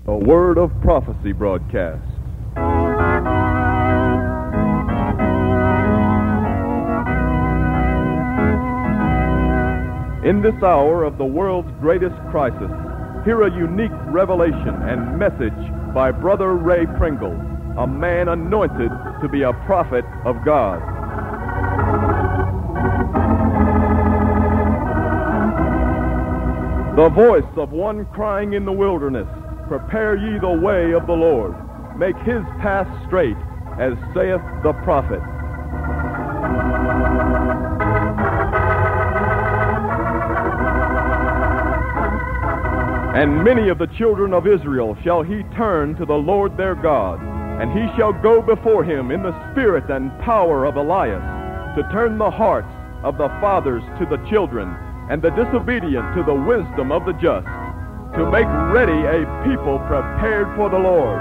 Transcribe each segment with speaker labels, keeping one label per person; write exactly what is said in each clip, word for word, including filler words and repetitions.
Speaker 1: A Word of Prophecy broadcast. In this hour of the world's greatest crisis, hear a unique revelation and message by Brother Ray Pringle, a man anointed to be a prophet of God. The voice of one crying in the wilderness, prepare ye the way of the Lord. Make his path straight, as saith the prophet. And many of the children of Israel shall he turn to the Lord their God, and he shall go before him in the spirit and power of Elias, to turn the hearts of the fathers to the children, and the disobedient to the wisdom of the just, to make ready a people prepared for the Lord.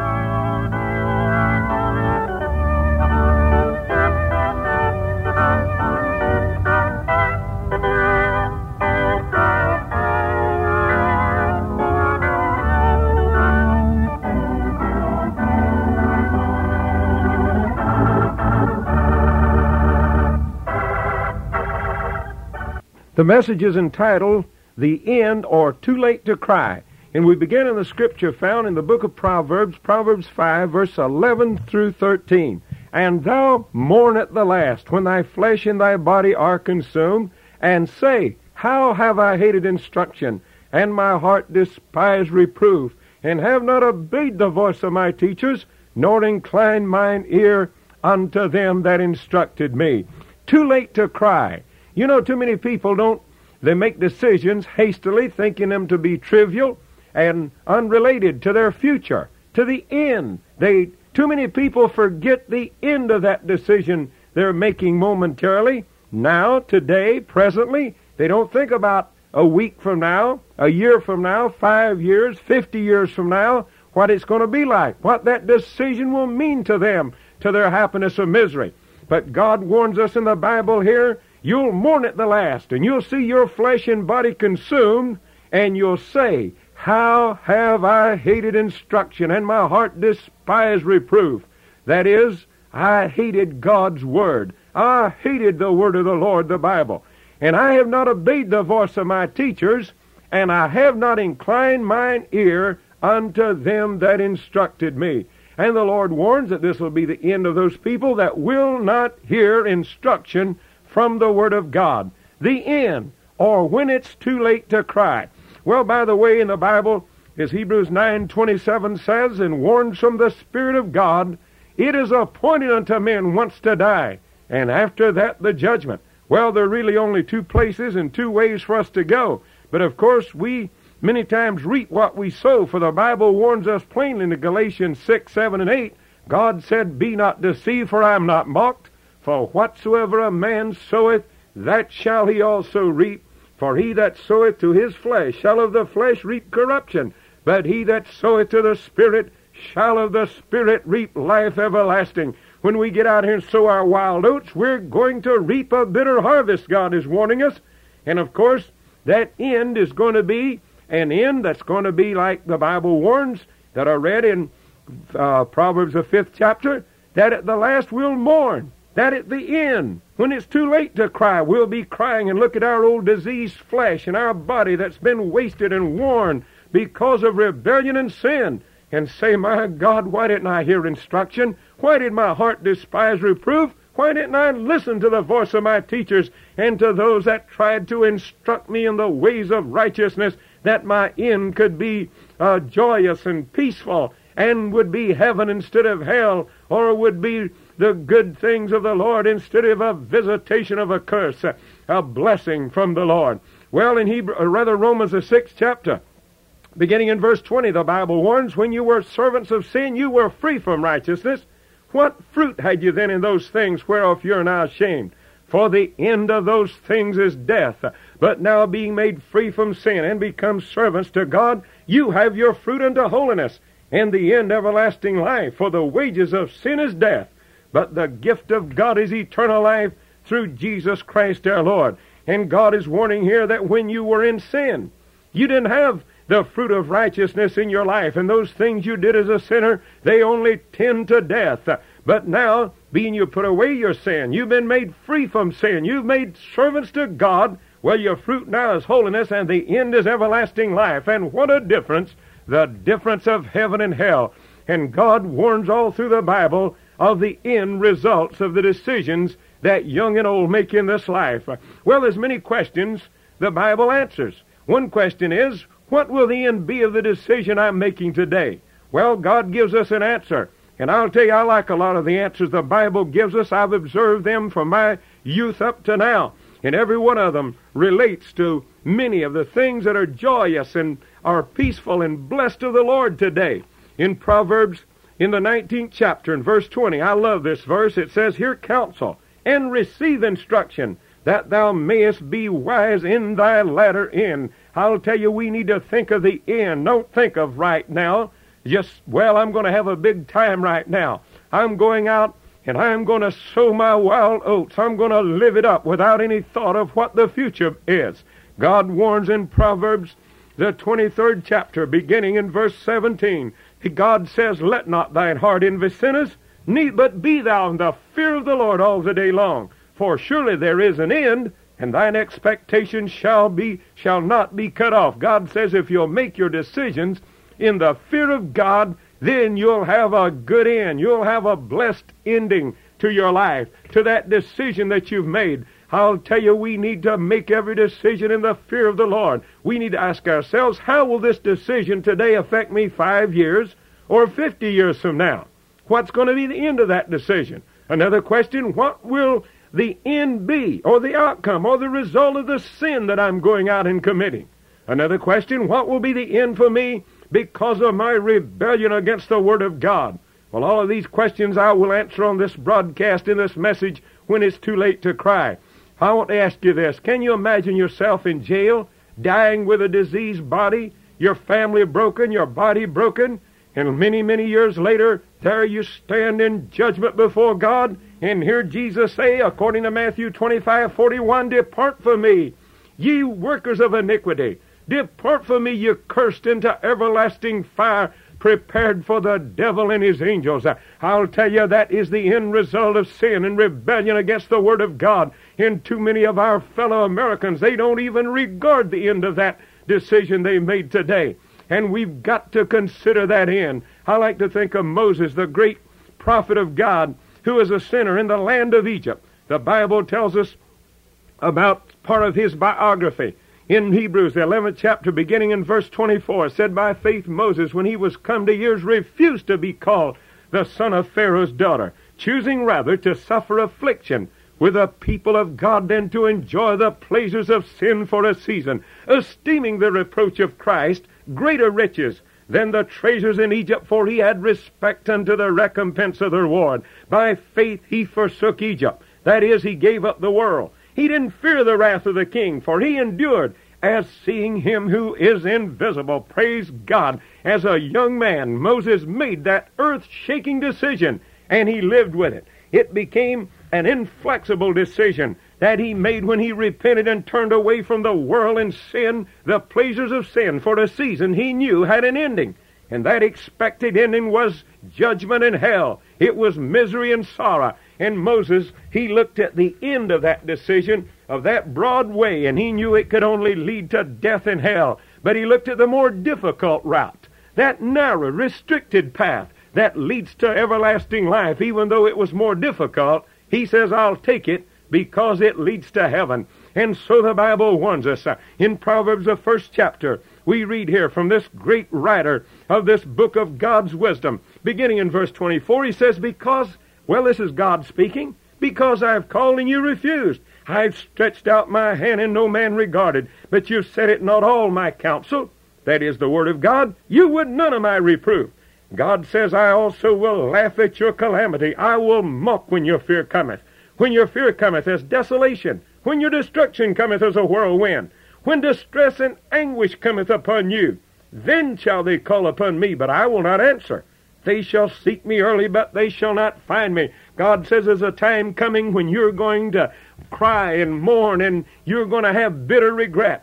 Speaker 2: The message is entitled, The End or Too Late to Cry. And we begin in the scripture found in the book of Proverbs, Proverbs five, verse eleven through thirteen. And thou mourn at the last, when thy flesh and thy body are consumed, and say, How have I hated instruction, and my heart despised reproof, and have not obeyed the voice of my teachers, nor inclined mine ear unto them that instructed me. Too late to cry. You know, too many people don't, they make decisions hastily, thinking them to be trivial and unrelated to their future, to the end. They, too many people forget the end of that decision they're making momentarily. Now, today, presently, they don't think about a week from now, a year from now, five years, fifty years from now, what it's going to be like, what that decision will mean to them, to their happiness or misery. But God warns us in the Bible here, you'll mourn at the last, and you'll see your flesh and body consumed, and you'll say, How have I hated instruction, and my heart despised reproof. That is, I hated God's Word. I hated the Word of the Lord, the Bible. And I have not obeyed the voice of my teachers, and I have not inclined mine ear unto them that instructed me. And the Lord warns that this will be the end of those people that will not hear instruction from the Word of God. The end, or when it's too late to cry. Well, by the way, in the Bible, as Hebrews nine twenty-seven says, and warns from the Spirit of God, it is appointed unto men once to die, and after that the judgment. Well, there are really only two places and two ways for us to go. But of course, we many times reap what we sow, for the Bible warns us plainly in Galatians six, seven, and eight. God said, Be not deceived, for I am not mocked. For whatsoever a man soweth, that shall he also reap. For he that soweth to his flesh shall of the flesh reap corruption. But he that soweth to the Spirit shall of the Spirit reap life everlasting. When we get out here and sow our wild oats, we're going to reap a bitter harvest, God is warning us. And of course, that end is going to be an end that's going to be like the Bible warns that are read in uh, Proverbs, the fifth chapter, that at the last we'll mourn. That at the end, when it's too late to cry, we'll be crying and look at our old diseased flesh and our body that's been wasted and worn because of rebellion and sin, and say, My God, why didn't I hear instruction? Why did my heart despise reproof? Why didn't I listen to the voice of my teachers and to those that tried to instruct me in the ways of righteousness, that my end could be uh, joyous and peaceful and would be heaven instead of hell, or would be the good things of the Lord instead of a visitation of a curse, a, a blessing from the Lord. Well, in Hebrew, or rather Romans the sixth chapter, beginning in verse twenty, the Bible warns, When you were servants of sin, you were free from righteousness. What fruit had you then in those things whereof you are now ashamed? For the end of those things is death. But now being made free from sin and become servants to God, you have your fruit unto holiness, and the end everlasting life. For the wages of sin is death, but the gift of God is eternal life through Jesus Christ our Lord. And God is warning here that when you were in sin, you didn't have the fruit of righteousness in your life, and those things you did as a sinner, they only tend to death. But now, being you put away your sin, you've been made free from sin, you've made servants to God, well, your fruit now is holiness, and the end is everlasting life. And what a difference, the difference of heaven and hell. And God warns all through the Bible of the end results of the decisions that young and old make in this life. Well, there's many questions the Bible answers. One question is, what will the end be of the decision I'm making today? Well, God gives us an answer. And I'll tell you, I like a lot of the answers the Bible gives us. I've observed them from my youth up to now. And every one of them relates to many of the things that are joyous and are peaceful and blessed of the Lord today. In Proverbs, in the nineteenth chapter, in verse twenty, I love this verse. It says, "Hear counsel, and receive instruction, that thou mayest be wise in thy latter end." I'll tell you, we need to think of the end. Don't think of right now. Just, well, I'm going to have a big time right now. I'm going out and I'm going to sow my wild oats. I'm going to live it up without any thought of what the future is. God warns in Proverbs, the twenty-third chapter, beginning in verse seventeen. God says, "Let not thine heart envy sinners, neither but be thou in the fear of the Lord all the day long. For surely there is an end, and thine expectation shall be shall not be cut off." God says if you'll make your decisions in the fear of God, then you'll have a good end. You'll have a blessed ending to your life, to that decision that you've made. I'll tell you, we need to make every decision in the fear of the Lord. We need to ask ourselves, how will this decision today affect me five years or fifty years from now? What's going to be the end of that decision? Another question, what will the end be, or the outcome, or the result of the sin that I'm going out and committing? Another question, what will be the end for me because of my rebellion against the Word of God? Well, all of these questions I will answer on this broadcast, in this message, when it's too late to cry. I want to ask you this. Can you imagine yourself in jail, dying with a diseased body, your family broken, your body broken, and many, many years later, there you stand in judgment before God, and hear Jesus say, according to Matthew twenty-five forty-one, "Depart from me, ye workers of iniquity. Depart from me, ye cursed, into everlasting fire, prepared for the devil and his angels." I'll tell you, that is the end result of sin and rebellion against the Word of God. And too many of our fellow Americans, they don't even regard the end of that decision they made today. And we've got to consider that end. I like to think of Moses, the great prophet of God, who was a sinner in the land of Egypt. The Bible tells us about part of his biography. In Hebrews, the eleventh chapter, beginning in verse twenty-four, said, "By faith Moses, when he was come to years, refused to be called the son of Pharaoh's daughter, choosing rather to suffer affliction with the people of God than to enjoy the pleasures of sin for a season, esteeming the reproach of Christ greater riches than the treasures in Egypt, for he had respect unto the recompense of the reward. By faith he forsook Egypt." That is, he gave up the world. He didn't fear the wrath of the king, for he endured as seeing him who is invisible. Praise God. As a young man, Moses made that earth-shaking decision, and he lived with it. It became an inflexible decision that he made when he repented and turned away from the world and sin, the pleasures of sin, for a season he knew had an ending. And that expected ending was judgment and hell. It was misery and sorrow. And Moses, he looked at the end of that decision, of that broad way, and he knew it could only lead to death and hell. But he looked at the more difficult route, that narrow, restricted path that leads to everlasting life. Even though it was more difficult, he says, "I'll take it because it leads to heaven." And so the Bible warns us. In Proverbs, the first chapter, we read here from this great writer of this book of God's wisdom. Beginning in verse twenty-four, he says, "Because," well, this is God speaking, "because I have called and you refused. I have stretched out my hand and no man regarded. But you said it not all my counsel," that is the word of God, "you would none of my reproof." God says, "I also will laugh at your calamity. I will mock when your fear cometh. When your fear cometh as desolation, when your destruction cometh as a whirlwind, when distress and anguish cometh upon you, then shall they call upon me, but I will not answer. They shall seek me early, but they shall not find me." God says there's a time coming when you're going to cry and mourn, and you're going to have bitter regret.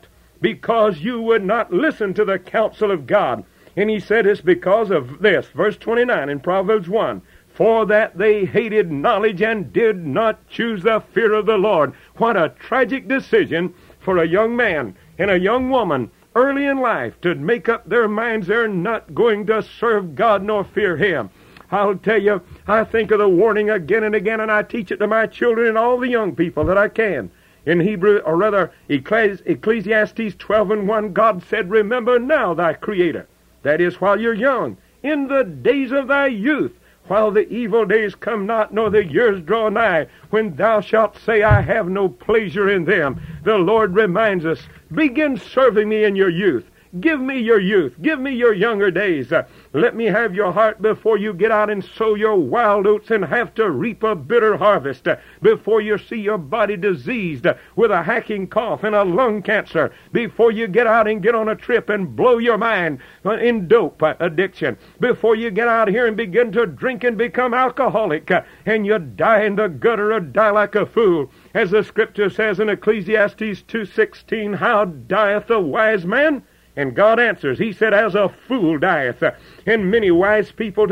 Speaker 2: because you would not listen to the counsel of God. And he said it's because of this. Verse twenty-nine in Proverbs one. For that they hated knowledge and did not choose the fear of the Lord. What a tragic decision for a young man and a young woman early in life to make up their minds they're not going to serve God nor fear Him. I'll tell you, I think of the warning again and again, and I teach it to my children and all the young people that I can. In Hebrew, or rather Ecclesiastes twelve and one, God said, remember now thy Creator. That is, while you're young, in the days of thy youth, while the evil days come not, nor the years draw nigh, when thou shalt say, I have no pleasure in them. The Lord reminds us, begin serving me in your youth. Give me your youth. Give me your younger days. Uh, let me have your heart before you get out and sow your wild oats and have to reap a bitter harvest. Uh, before you see your body diseased uh, with a hacking cough and a lung cancer. Before you get out and get on a trip and blow your mind uh, in dope uh, addiction. Before you get out here and begin to drink and become alcoholic uh, and you die in the gutter or die like a fool. As the scripture says in Ecclesiastes two sixteen, how dieth the wise man? And God answers. He said, as a fool dieth. And many wise people